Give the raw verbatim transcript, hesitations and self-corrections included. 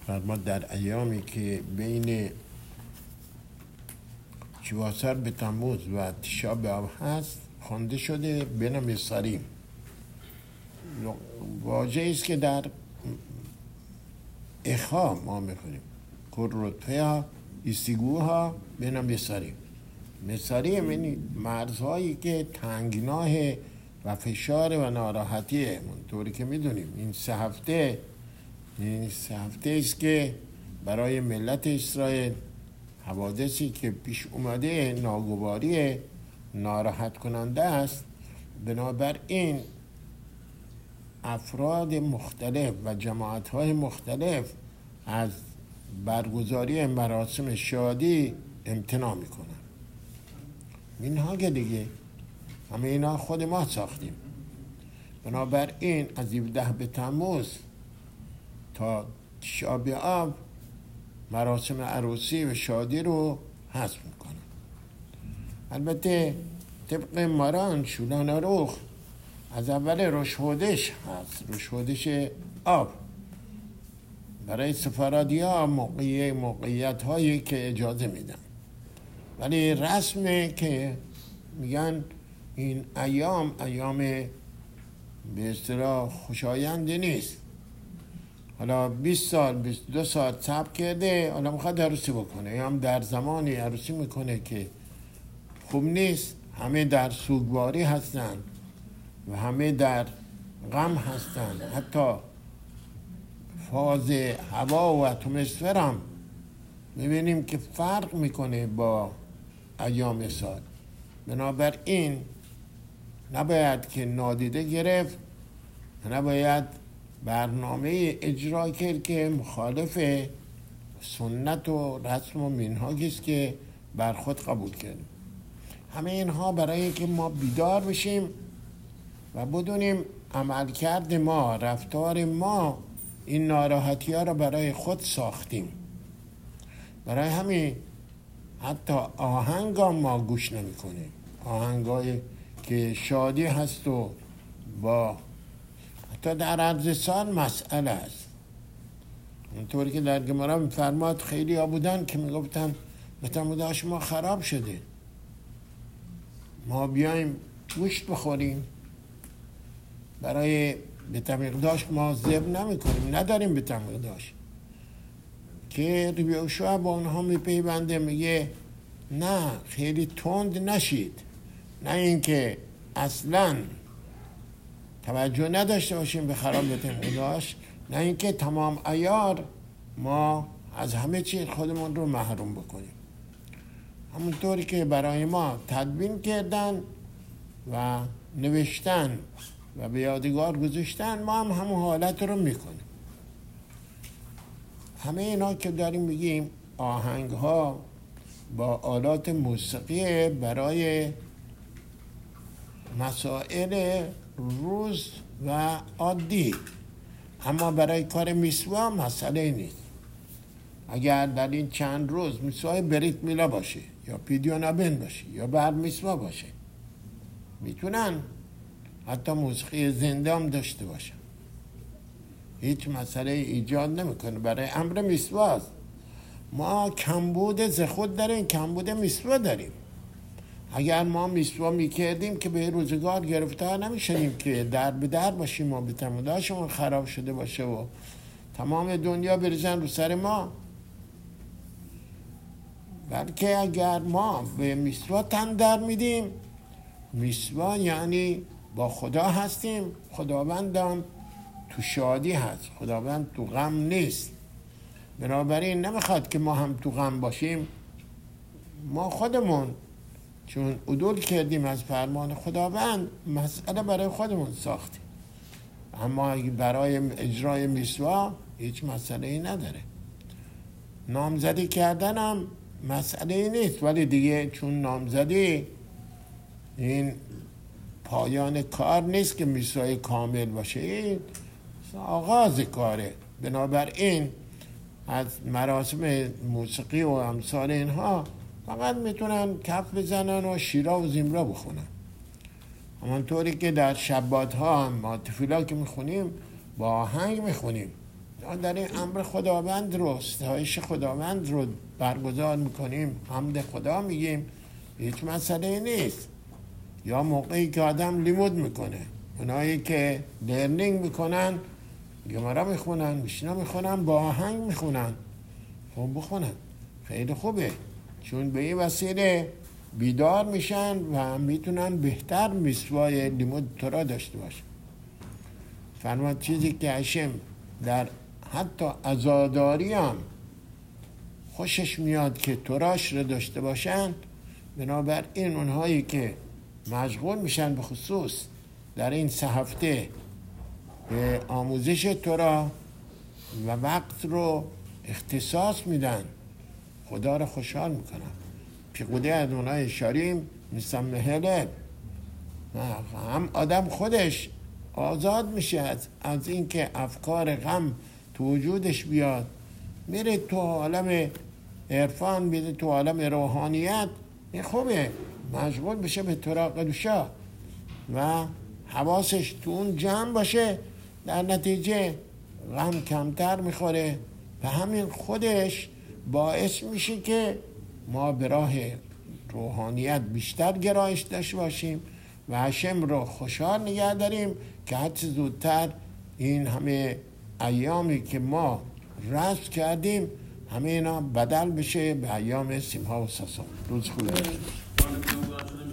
فرماد در ایامی که بین چواسر به تموز و تشا بآب هست خوانده شده به نام سریم. واژه‌ای است که در اخا ما میخونیم کررتفها ایستیگوها به نام سریم. مسریم یعنی مرزهایی که تنگناه و فشار و ناراحتیه. اونطوری که میدونیم این سه هفته این سه هفته است که برای ملت اسرائیل حوادثی که پیش اومده ناگواری ناراحت کننده است. بنابراین افراد مختلف و جماعت‌های مختلف از برگزاری مراسم شادی امتناع میکنن. اینها که دیگه همه اینا خود ما ساختیم. بنابراین از هفده به تموز تا تشا بآب مراسم عروسی و شادی رو حذف میکنن. البته طبق ماران شولان آروخ از اول روش هودش هست، روش هودش آب برای سفارادی ها موقعیت, موقعیت هایی که اجازه میدن، ولی رسمه که میگن این ایام ایام به اصطلاح خوشایندی نیست. حالا بیست سال بیست و دو سال صبر کرده، حالا میخواد عروسی بکنه، یا هم در زمانی عروسی میکنه که خوب نیست. همه در سوگواری هستن و همه در غم هستن. حتی فاز هوا و اتمسفر هم میبینیم که فرق میکنه با ایام سال. بنابراین نباید که نادیده گرفت، نباید برنامه اجرا کرد که مخالف سنت و رسم و منهاجی است که بر خود قبول کردیم. همه اینها برای که ما بیدار بشیم و بدونیم عملکرد ما، رفتار ما این ناراحتی ها را برای خود ساختیم. برای همین حتی آهنگ ها ما گوش نمی کنیم. آهنگ های که شادی هست و با حتی در عرض سال مسئله است. اونطوری که در گمارا میفرماد خیلی ها بودن که میگفتن بتمودا شما خراب شده، ما بیایم گوشت بخوریم، برای بتمقداش ما ذبح نمی کنیم، نداریم بتمقداش. که یهوشع با اونها میپیونده، میگه نه خیلی تند نشید، نه اینکه اصلا توجه نداشته باشیم به خراب بتمقداش، نه اینکه تمام عیار ما از همه چیز خودمون رو محروم بکنیم. همونطوری که برای ما تدوین کردن و نوشتن و به یادگار گذاشتن، ما هم همون حالت رو میکنیم. همه اینا که داریم میگیم آهنگ ها با آلات موسیقی برای مسائل روز و عادی، اما برای کار میسوا مسئله نیست. اگر در این چند روز میسوای بریت میلا باشه یا پیدیونابن باشه یا بر میسوا باشه، میتونن حتی موسیقی زنده هم داشته باشن، هیچ مسئله ایجاد نمیکنه. برای امر میسواست. ما کمبود زخود داریم، کمبود میسوا داریم. اگر ما میسوا میکردیم که به روزگار گرفتار نمیشدیم که در به در باشیم و بتموداشمون خراب شده باشه و تمام دنیا بریزن رو سر ما. بلکه اگر ما به میسوا تن در میدیم، میسوا یعنی با خدا هستیم، خداوندم تو شادی هست، خداوند تو غم نیست. بنابراین نمیخواد که ما هم تو غم باشیم. ما خودمون چون عدول کردیم از فرمان خداوند، مسئله برای خودمون ساختیم. اما برای اجرای میسوا هیچ مسئله ای نداره. نامزدی کردن هم مسئله ای نیست، ولی دیگه چون نامزدی این پایان کار نیست که میسوای کامل باشه، این آغاز کاره. بنابراین از مراسم موسیقی و امثال اینها فقط میتونن کف بزنن و شیرا و زیمرا بخونن. همانطوری که در شبات ها ما تفیلا که میخونیم با آهنگ میخونیم، ما در این امر خداوند رو، ستایش خداوند رو برگزار میکنیم، حمد خدا میگیم، هیچ مسئله نیست. یا موقعی که آدم لیمود میکنه، اونایی که لرنینگ میکنن گمارا میخونن، میشنا میخونن، با آهنگ میخونن، خب بخونن، خیلی خوبه، چون به این وسیله بیدار میشن و میتونن بهتر میسوای لیمود تورا داشته باشن. فرمود چیزی که هشم در حتی عزاداری هم خوشش میاد که توراش رو داشته باشن، بنابراین اونهایی که مشغول میشن به خصوص در این سه هفته به آموزش تورا و وقت رو اختصاص میدن، خدا رو خوشحال میکنن. پیقوده ادونای شاریم مسمهله، هم آدم خودش آزاد میشه از, از اینکه افکار غم تو وجودش بیاد، میره تو عالم عرفان، میره تو عالم روحانیت، این خوبه، مشغول بشه به تورا قدوشا و حواسش تو اون جمع باشه، در نتیجه غم کمتر میخوره و همین خودش باعث میشه که ما به راه روحانیت بیشتر گرایش داشته باشیم و هشم رو خوشحال نگه داریم که هرچه زودتر این همه ایامی که ما رسم کردیم همه اینا بدل بشه به ایام سیمها و ساسان. روز خوبی.